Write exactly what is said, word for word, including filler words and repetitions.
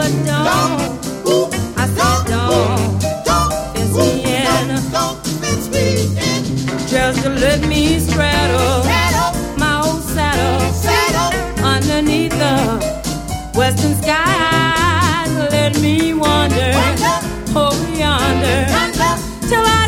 but don't. I said don't. Fence me in. Just to let me straddle my old saddle underneath the western skies. Let me wander over yonder till I